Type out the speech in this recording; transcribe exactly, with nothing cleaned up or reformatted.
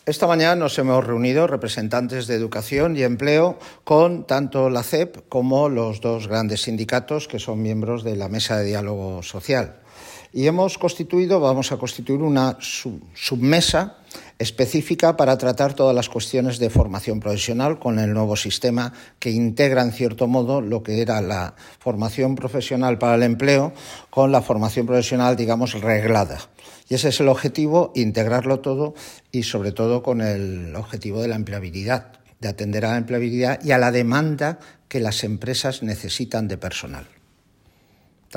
Esta mañana nos hemos reunido representantes de Educación y Empleo con tanto la C E P como los dos grandes sindicatos que son miembros de la Mesa de Diálogo Social. Y hemos constituido, vamos a constituir una sub submesa específica para tratar todas las cuestiones de formación profesional con el nuevo sistema que integra, en cierto modo, lo que era la formación profesional para el empleo con la formación profesional, digamos, reglada. Y ese es el objetivo, integrarlo todo y, sobre todo, con el objetivo de la empleabilidad, de atender a la empleabilidad y a la demanda que las empresas necesitan de personal.